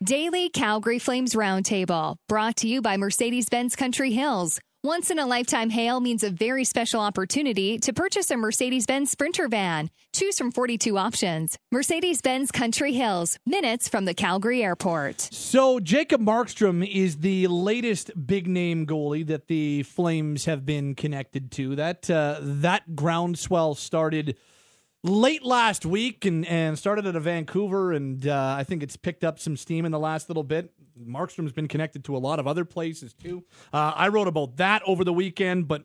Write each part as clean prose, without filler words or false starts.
Daily Calgary Flames Roundtable, brought to you by Mercedes-Benz Country Hills. Once-in-a-lifetime hail means a very special opportunity to purchase a Mercedes-Benz Sprinter van. Choose from 42 options. Mercedes-Benz Country Hills, minutes from the Calgary airport. So Jacob Markstrom is the latest big-name goalie that the Flames have been connected to. That groundswell started late last week and started out of Vancouver, and I think it's picked up some steam in the last little bit. Markstrom's been connected to a lot of other places too. I wrote about that over the weekend, but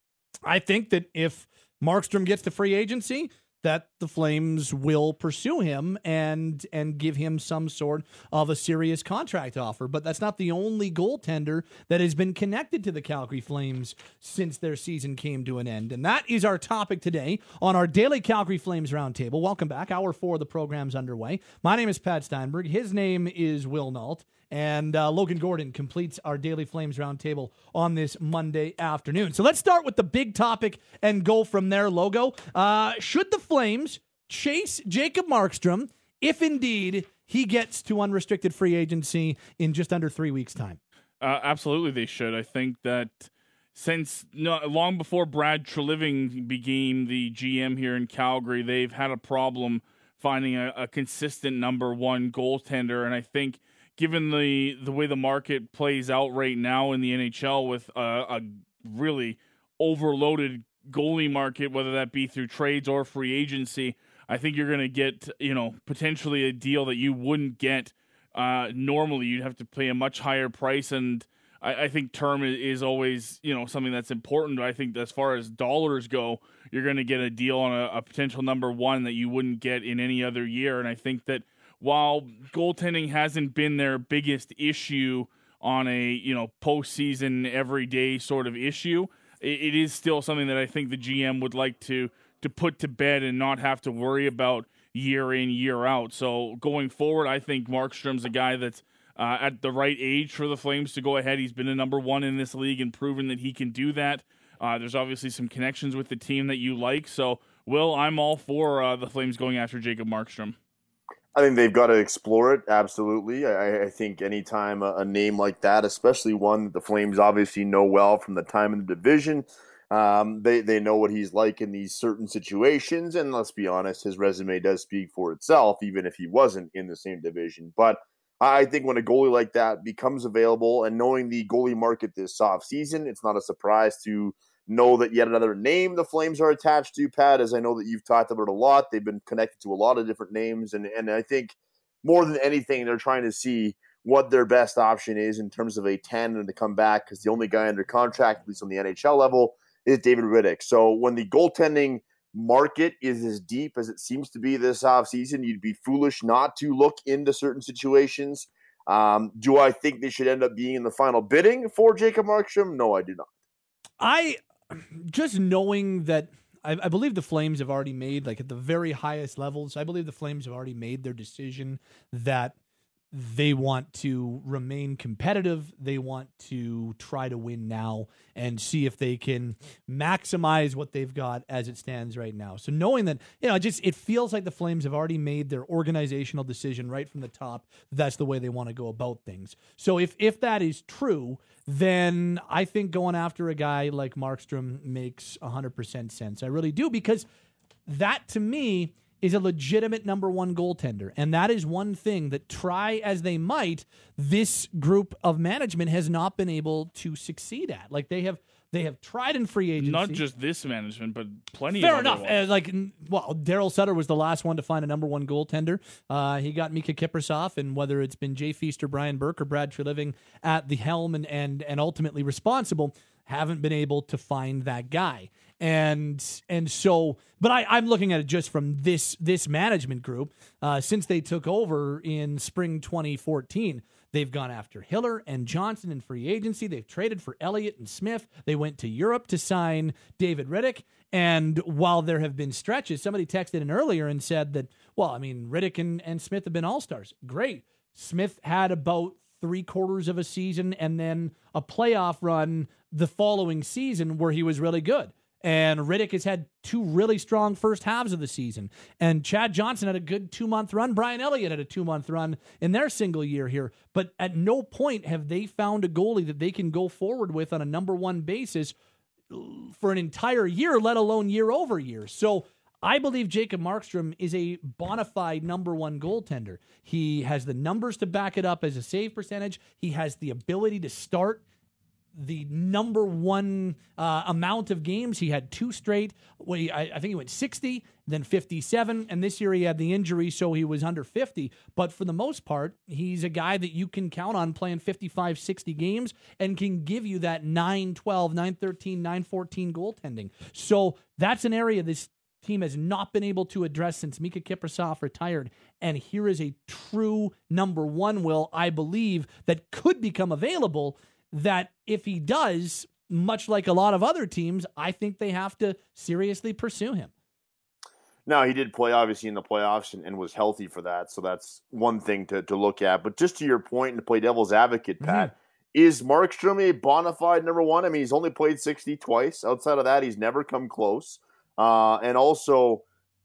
I think that if Markstrom gets to free agency, that the Flames will pursue him and give him some sort of a serious contract offer. But that's not the only goaltender that has been connected to the Calgary Flames since their season came to an end. And that is our topic today on our daily Calgary Flames Roundtable. Welcome back. Hour 4 of the program's underway. My name is Pat Steinberg. His name is Will Nault. And Logan Gordon completes our Daily Flames Roundtable on this Monday afternoon. So let's start with the big topic and go from there, Logo. Should the Flames chase Jacob Markstrom if indeed he gets to unrestricted free agency in just under 3 weeks' time? Absolutely they should. I think that since long before Brad Treliving became the GM here in Calgary, they've had a problem finding a consistent number one goaltender, and I think given the way the market plays out right now in the NHL with a really overloaded goalie market, whether that be through trades or free agency, I think you're going to get, potentially a deal that you wouldn't get normally. You'd have to pay a much higher price, and I think term is always, something that's important. I think as far as dollars go, you're going to get a deal on a potential number one that you wouldn't get in any other year, and I think that while goaltending hasn't been their biggest issue on a, postseason everyday sort of issue, it is still something that I think the GM would like to put to bed and not have to worry about year in, year out. So going forward, I think Markstrom's a guy that's at the right age for the Flames to go ahead. He's been a number one in this league and proven that he can do that. There's obviously some connections with the team that you like. So, Will, I'm all for the Flames going after Jacob Markstrom. I think they've got to explore it, absolutely. I think anytime a name like that, especially one that the Flames obviously know well from the time in the division, they know what he's like in these certain situations, and let's be honest, his resume does speak for itself, even if he wasn't in the same division. But I think when a goalie like that becomes available, and knowing the goalie market this offseason, it's not a surprise to know that yet another name the Flames are attached to, Pat, as I know that you've talked about a lot. They've been connected to a lot of different names, and I think more than anything, they're trying to see what their best option is in terms of a tandem to come back, because the only guy under contract, at least on the NHL level, is David Rittich. So when the goaltending market is as deep as it seems to be this offseason, you'd be foolish not to look into certain situations. Do I think they should end up being in the final bidding for Jacob Markstrom? No, I do not. Just knowing that I believe the Flames have already made, like at the very highest levels, I believe the Flames have already made their decision that they want to remain competitive. They want to try to win now and see if they can maximize what they've got as it stands right now. So knowing that, it feels like the Flames have already made their organizational decision right from the top. That's the way they want to go about things. So if that is true, then I think going after a guy like Markstrom makes 100% sense. I really do, because that to me is a legitimate number one goaltender. And that is one thing that, try as they might, this group of management has not been able to succeed at. Like they have tried in free agency. Not just this management, but plenty Fair of enough. Daryl Sutter was the last one to find a number one goaltender. He got Mika Kiprasov, and whether it's been Jay Feaster, Brian Burke, or Brad Treliving at the helm and ultimately responsible, haven't been able to find that guy. And so, but I'm looking at it just from this management group. Since they took over in spring 2014, they've gone after Hiller and Johnson in free agency. They've traded for Elliott and Smith. They went to Europe to sign David Rittich. And while there have been stretches, somebody texted in earlier and said that, Rittich and Smith have been all-stars. Great. Smith had about 3/4 of a season and then a playoff run the following season where he was really good. And Riddick has had 2 really strong first halves of the season. And Chad Johnson had a good 2-month run. Brian Elliott had a 2-month run in their single year here. But at no point have they found a goalie that they can go forward with on a number one basis for an entire year, let alone year over year. So I believe Jacob Markstrom is a bona fide number one goaltender. He has the numbers to back it up as a save percentage. He has the ability to start the number one amount of games. He had 2 straight. I think he went 60, then 57, and this year he had the injury, so he was under 50. But for the most part, he's a guy that you can count on playing 55, 60 games and can give you that 9-12, 9-13, 9-14 goaltending. So that's an area this team has not been able to address since Mika Kiprasov retired. And here is a true number one, Will, I believe, that could become available, that if he does, much like a lot of other teams, I think they have to seriously pursue him. Now, he did play, obviously, in the playoffs and was healthy for that, so that's one thing to look at. But just to your point, and to play devil's advocate, Pat, is Markstrom a bona fide number one? I mean, he's only played 60 twice. Outside of that, he's never come close. And also,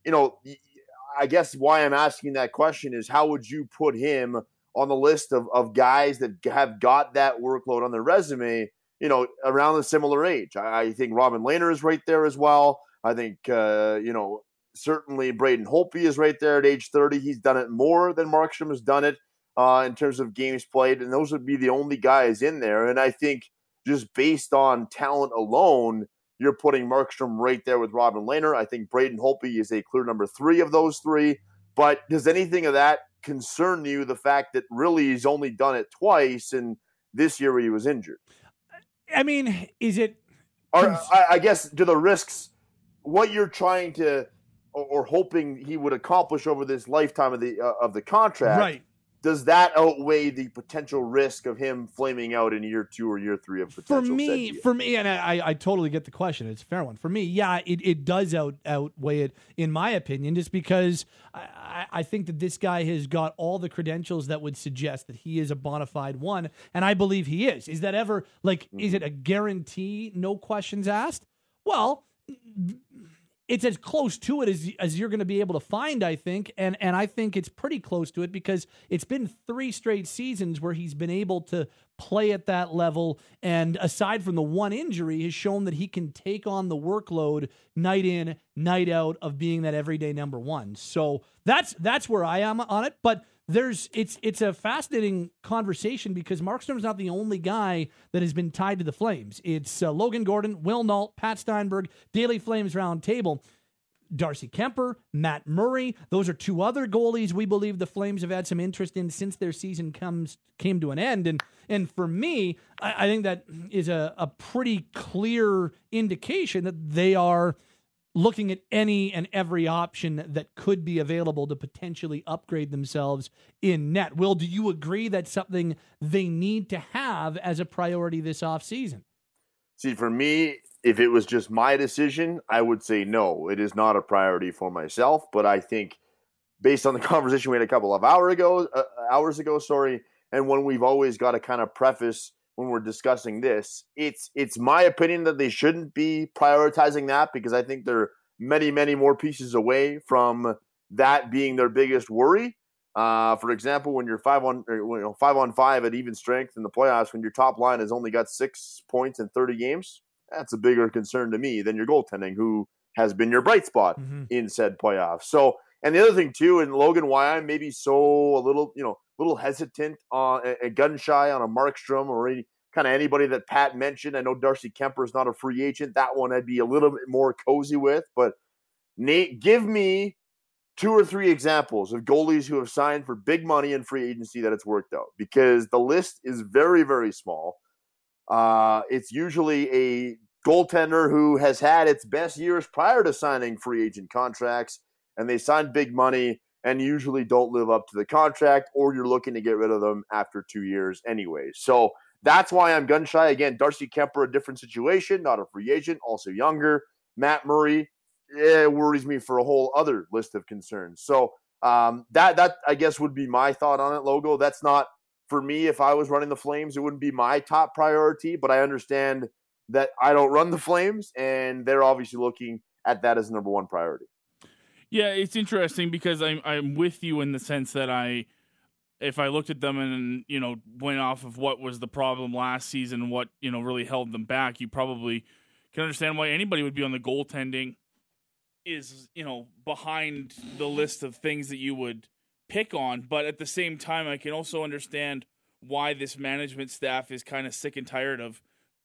I guess why I'm asking that question is, how would you put him on the list of guys that have got that workload on their resume, around a similar age? I think Robin Lehner is right there as well. I think, certainly Braden Holtby is right there at age 30. He's done it more than Markstrom has done it in terms of games played, and those would be the only guys in there. And I think just based on talent alone, you're putting Markstrom right there with Robin Lehner. I think Braden Holtby is a clear number 3 of those 3. But does anything of that concern you, the fact that really he's only done it twice, and this year he was injured? I mean, is it... I guess, do the risks, what you're trying to or hoping he would accomplish over this lifetime of the contract, right, does that outweigh the potential risk of him flaming out in year 2 or year 3 of potential? For me, and I totally get the question. It's a fair one. For me, yeah, it does outweigh it, in my opinion, just because I think that this guy has got all the credentials that would suggest that he is a bona fide one, and I believe he is. Is that ever, is it a guarantee, no questions asked? Well, it's as close to it as you're going to be able to find, I think. And I think it's pretty close to it because it's been 3 straight seasons where he's been able to play at that level. And aside from the one injury, has shown that he can take on the workload night in, night out of being that everyday number one. So that's where I am on it. But it's a fascinating conversation because Markstrom's not the only guy that has been tied to the Flames. It's Logan Gordon, Will Nault, Pat Steinberg, Daily Flames Roundtable, Darcy Kemper, Matt Murray. Those are 2 other goalies we believe the Flames have had some interest in since their season came to an end. And for me, I think that is a pretty clear indication that they are looking at any and every option that could be available to potentially upgrade themselves in net. Will, do you agree that's something they need to have as a priority this offseason? See, for me, if it was just my decision, I would say no. It is not a priority for myself, but I think based on the conversation we had a couple of hours ago, and when we've always got to kind of preface when we're discussing this, it's my opinion that they shouldn't be prioritizing that because I think they're many, many more pieces away from that being their biggest worry. For example, when you're 5-on-5 at even strength in the playoffs, when your top line has only got 6 points in 30 games, that's a bigger concern to me than your goaltending, who has been your bright spot in said playoffs. So, and the other thing too, and Logan, why I'm maybe so a little hesitant on a gun shy on a Markstrom or kind of anybody that Pat mentioned. I know Darcy Kemper is not a free agent. That one I'd be a little bit more cozy with. But Nate, give me 2 or 3 examples of goalies who have signed for big money in free agency that it's worked out, because the list is very, very small. It's usually a goaltender who has had its best years prior to signing free agent contracts, and they signed big money and usually don't live up to the contract, or you're looking to get rid of them after 2 years anyway. So that's why I'm gun shy. Again, Darcy Kemper, a different situation, not a free agent, also younger. Matt Murray, it worries me for a whole other list of concerns. So that I guess would be my thought on it, Logo. That's not, for me, if I was running the Flames, it wouldn't be my top priority, but I understand that I don't run the Flames, and they're obviously looking at that as number one priority. Yeah, it's interesting because I'm with you in the sense that if I looked at them and, went off of what was the problem last season and what, really held them back, you probably can understand why anybody would be on the goaltending is, behind the list of things that you would pick on. But at the same time, I can also understand why this management staff is kind of sick and tired of,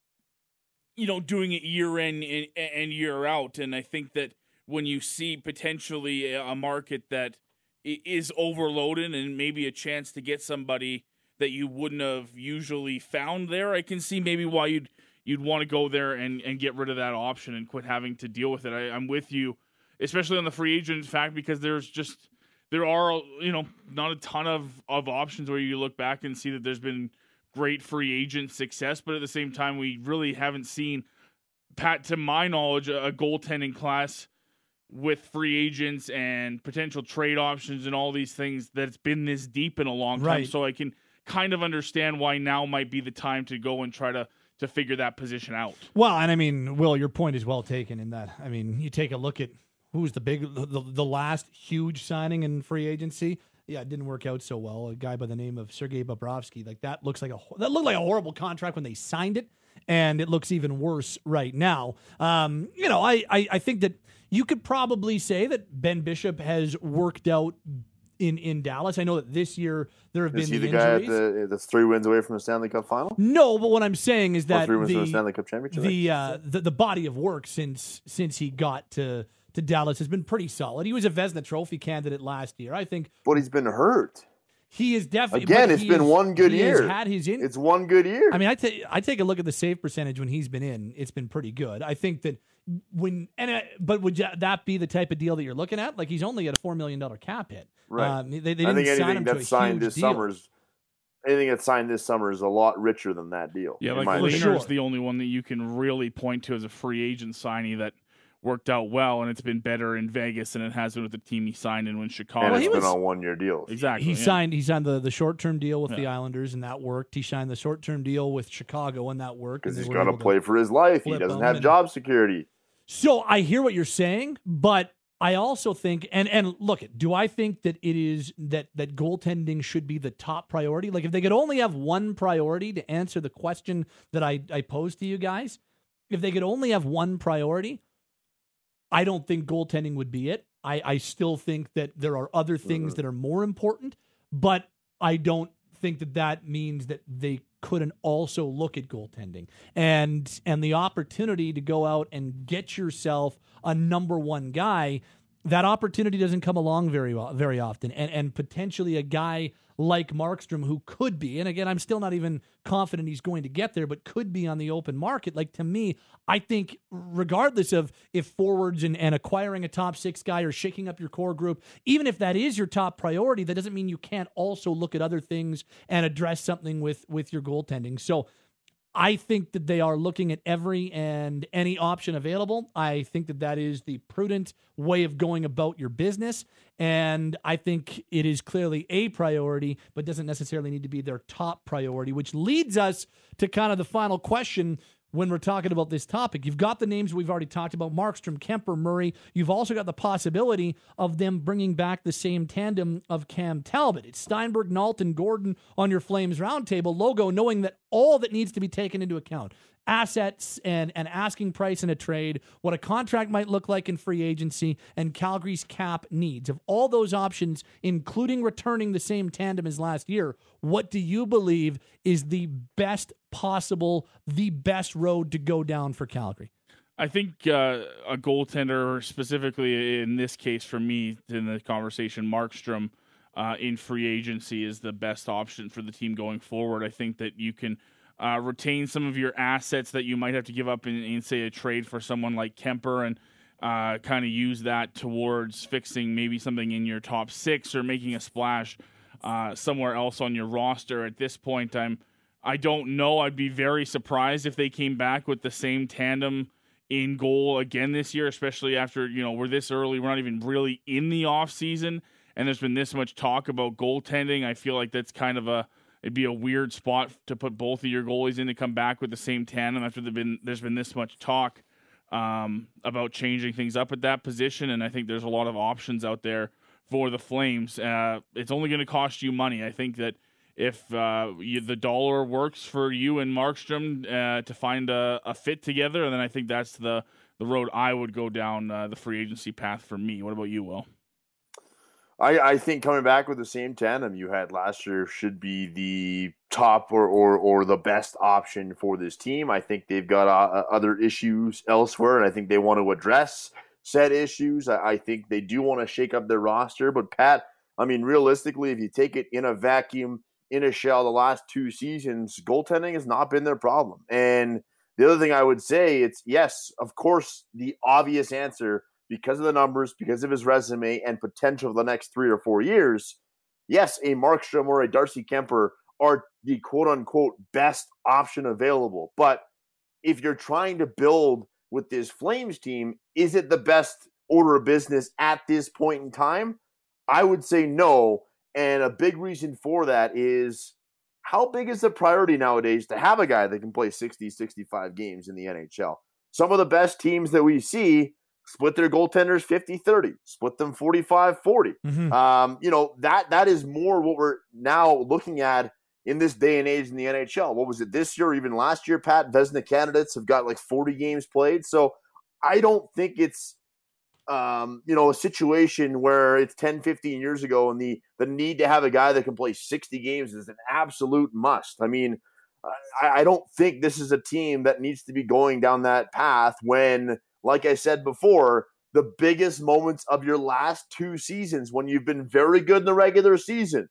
doing it year in and year out. And I think that when you see potentially a market that is overloaded and maybe a chance to get somebody that you wouldn't have usually found there, I can see maybe why you'd want to go there and get rid of that option and quit having to deal with it. I'm with you, especially on the free agent fact, because there are not a ton of options where you look back and see that there's been great free agent success, but at the same time, we really haven't seen, Pat, to my knowledge, a goaltending class with free agents and potential trade options and all these things that's been this deep in a long time. Right. So I can kind of understand why now might be the time to go and try to figure that position out. Well, and I mean, Will, your point is well taken in that. I mean, you take a look at who's the last huge signing in free agency. Yeah, it didn't work out so well. A guy by the name of Sergei Bobrovsky. That looked like a horrible contract when they signed it, and it looks even worse right now. I think that you could probably say that Ben Bishop has worked out in Dallas. I know that this year there have been the injuries. Guy that's 3 wins away from the Stanley Cup final? No, but what I'm saying is that 3 wins from the Stanley Cup championship. The body of work since he got to Dallas has been pretty solid. He was a Vezina Trophy candidate last year, I think. But he's been hurt. He is definitely it's been one good year. It's one good year. I mean, I take a look at the save percentage when he's been in. It's been pretty good. I think that but would that be the type of deal that you're looking at? Like, he's only at a $4 million cap hit. Right. They didn't sign him to a huge deal. Anything that's signed this summer is a lot richer than that deal. Yeah, like Lehner's the only one that you can really point to as a free agent signee that worked out well, and it's been better in Vegas than it has been with the team he signed in Chicago. And it's been on 1-year deals. Exactly. He signed the short-term deal with the Islanders, and that worked. He signed the short-term deal with Chicago, and that worked. Because he's got to play for his life. He doesn't have job security. So I hear what you're saying, but I also think, and look, do I think that it is that goaltending should be the top priority? Like, if they could only have one priority to answer the question that I posed to you guys, if they could only have one priority, I don't think goaltending would be it. I still think that there are other things that are more important, but I don't think that means that they couldn't also look at goaltending and the opportunity to go out and get yourself a number one guy. That opportunity doesn't come along very often, and potentially a guy like Markstrom, who could be, and again, I'm still not even confident he's going to get there, but could be on the open market. Like, to me, I think regardless of if forwards and acquiring a top 6 guy or shaking up your core group, even if that is your top priority, that doesn't mean you can't also look at other things and address something with your goaltending. So I think that they are looking at every and any option available. I think that is the prudent way of going about your business. And I think it is clearly a priority, but doesn't necessarily need to be their top priority, which leads us to kind of the final question when we're talking about this topic. You've got the names we've already talked about: Markstrom, Kemper, Murray. You've also got the possibility of them bringing back the same tandem of Cam Talbot. It's Steinberg, Nalton, Gordon on your Flames Roundtable logo, knowing that all that needs to be taken into account: assets and asking price in a trade, what a contract might look like in free agency, and Calgary's cap needs. Of all those options, including returning the same tandem as last year, what do you believe is the best possible, the best road to go down for Calgary? I think a goaltender, specifically in this case for me in the conversation, Markstrom in free agency is the best option for the team going forward. I think that you can retain some of your assets that you might have to give up in say, a trade for someone like Kemper, and kind of use that towards fixing maybe something in your top 6 or making a splash somewhere else on your roster. At this point, I don't know. I'd be very surprised if they came back with the same tandem in goal again this year, especially after, we're this early. We're not even really in the offseason, and there's been this much talk about goaltending. I feel like that's kind of it'd be a weird spot to put both of your goalies in to come back with the same tandem after there's been this much talk about changing things up at that position, and I think there's a lot of options out there for the Flames. It's only going to cost you money. I think that if the dollar works for you and Markstrom to find a fit together, then I think that's the road I would go down, the free agency path for me. What about you, Will? I think coming back with the same tandem you had last year should be the top or the best option for this team. I think they've got other issues elsewhere, and I think they want to address said issues. I think they do want to shake up their roster. But, Pat, I mean, realistically, if you take it in a vacuum, in a shell, the last 2 seasons, goaltending has not been their problem. And the other thing I would say, it's, yes, of course, the obvious answer – because of the numbers, because of his resume and potential for the next 3 or 4 years, yes, a Markstrom or a Darcy Kemper are the quote-unquote best option available. But if you're trying to build with this Flames team, is it the best order of business at this point in time? I would say no. And a big reason for that is how big is the priority nowadays to have a guy that can play 60, 65 games in the NHL? Some of the best teams that we see split their goaltenders 50-30, split them 45-40. Mm-hmm. That is more what we're now looking at in this day and age in the NHL. What was it this year, even last year, Pat? Vezina candidates have got like 40 games played. So I don't think it's, a situation where it's 10, 15 years ago and the need to have a guy that can play 60 games is an absolute must. I mean, I don't think this is a team that needs to be going down that path when, like I said before, the biggest moments of your last 2 seasons when you've been very good in the regular season,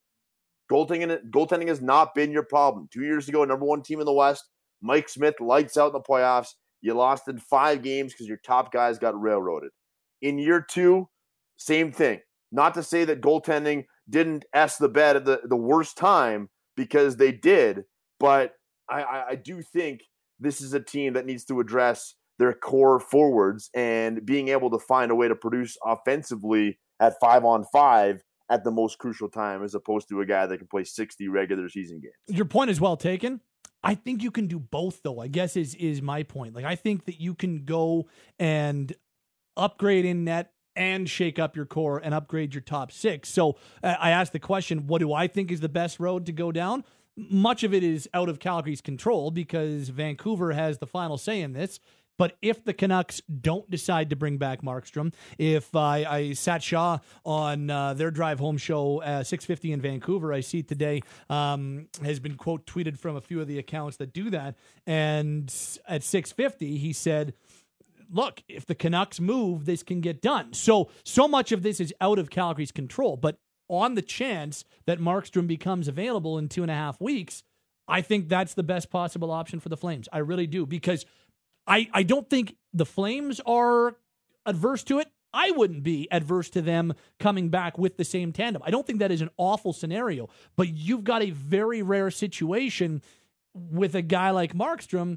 goaltending has not been your problem. 2 years ago, number 1 team in the West, Mike Smith lights out in the playoffs. You lost in 5 games because your top guys got railroaded. In year 2, same thing. Not to say that goaltending didn't S the bed at the worst time, because they did, but I do think this is a team that needs to address their core forwards and being able to find a way to produce offensively at 5-on-5 at the most crucial time, as opposed to a guy that can play 60 regular season games. Your point is well taken. I think you can do both, though, I guess is my point. Like, I think that you can go and upgrade in net and shake up your core and upgrade your top 6. So I asked the question, what do I think is the best road to go down? Much of it is out of Calgary's control because Vancouver has the final say in this. But if the Canucks don't decide to bring back Markstrom, if I sat Shaw on their drive home show, 6:50 in Vancouver, I see today has been quote tweeted from a few of the accounts that do that. And at 6:50, he said, look, if the Canucks move, this can get done. So much of this is out of Calgary's control. But on the chance that Markstrom becomes available in 2.5 weeks, I think that's the best possible option for the Flames. I really do, because I don't think the Flames are adverse to it. I wouldn't be adverse to them coming back with the same tandem. I don't think that is an awful scenario, but you've got a very rare situation with a guy like Markstrom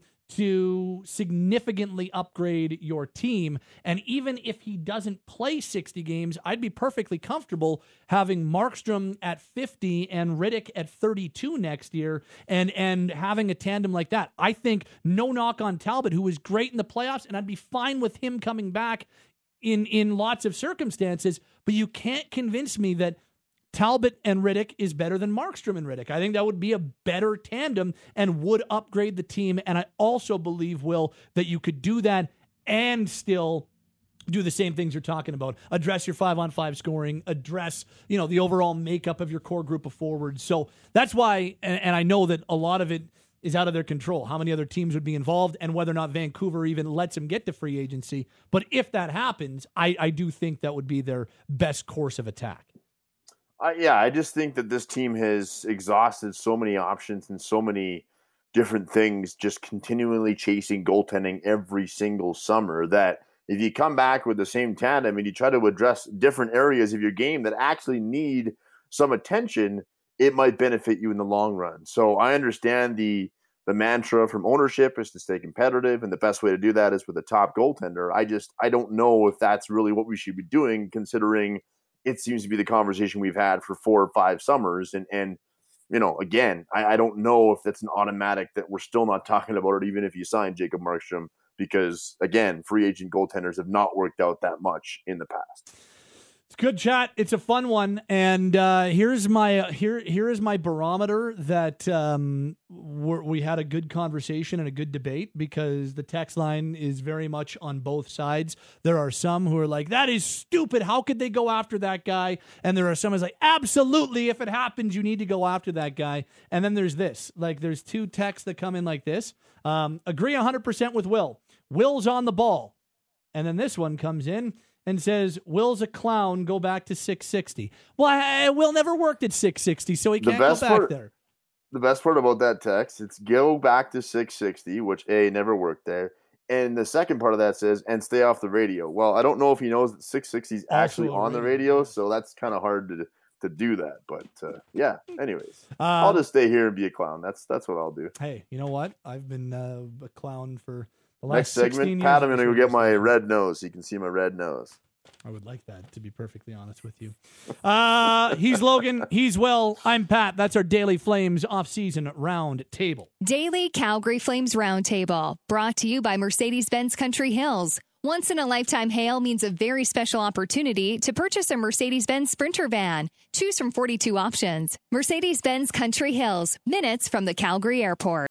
to significantly upgrade your team. And even if he doesn't play 60 games, I'd be perfectly comfortable having Markstrom at 50 and Rittich at 32 next year and having a tandem like that. I think no knock on Talbot, who was great in the playoffs, and I'd be fine with him coming back in lots of circumstances, but you can't convince me that Talbot and Rittich is better than Markstrom and Rittich. I think that would be a better tandem and would upgrade the team. And I also believe, Will, that you could do that and still do the same things you're talking about. Address your 5-on-5 scoring, address, the overall makeup of your core group of forwards. So that's why, and I know that a lot of it is out of their control, how many other teams would be involved and whether or not Vancouver even lets him get to free agency. But if that happens, I do think that would be their best course of attack. I just think that this team has exhausted so many options and so many different things, just continually chasing goaltending every single summer, that if you come back with the same tandem and you try to address different areas of your game that actually need some attention, it might benefit you in the long run. So I understand the mantra from ownership is to stay competitive, and the best way to do that is with a top goaltender. I don't know if that's really what we should be doing, considering it seems to be the conversation we've had for 4 or 5 summers. And again, I don't know if that's an automatic that we're still not talking about it, even if you sign Jacob Markstrom, because, again, free agent goaltenders have not worked out that much in the past. It's good chat. It's a fun one, and here is my barometer that we had a good conversation and a good debate, because the text line is very much on both sides. There are some who are like, "That is stupid. How could they go after that guy?" And there are some who's like, "Absolutely. If it happens, you need to go after that guy." And then there's this. Like, there's two texts that come in like this. Agree 100% with Will. Will's on the ball. And then this one comes in and says, Will's a clown, go back to 660. Well, Will never worked at 660, so he can't go back there. The best part about that text, it's go back to 660, which never worked there. And the second part of that says, and stay off the radio. Well, I don't know if he knows that 660 is actually on the radio, so that's kind of hard to do that. But yeah, anyways, I'll just stay here and be a clown. That's what I'll do. Hey, you know what? I've been a clown for the next last segment, Pat, I'm going to go get my red nose so you can see my red nose. I would like that, to be perfectly honest with you. He's Logan. He's Will. I'm Pat. That's our Daily Flames off-season round table. Daily Calgary Flames Roundtable, brought to you by Mercedes-Benz Country Hills. Once-in-a-lifetime hail means a very special opportunity to purchase a Mercedes-Benz Sprinter van. Choose from 42 options. Mercedes-Benz Country Hills, minutes from the Calgary Airport.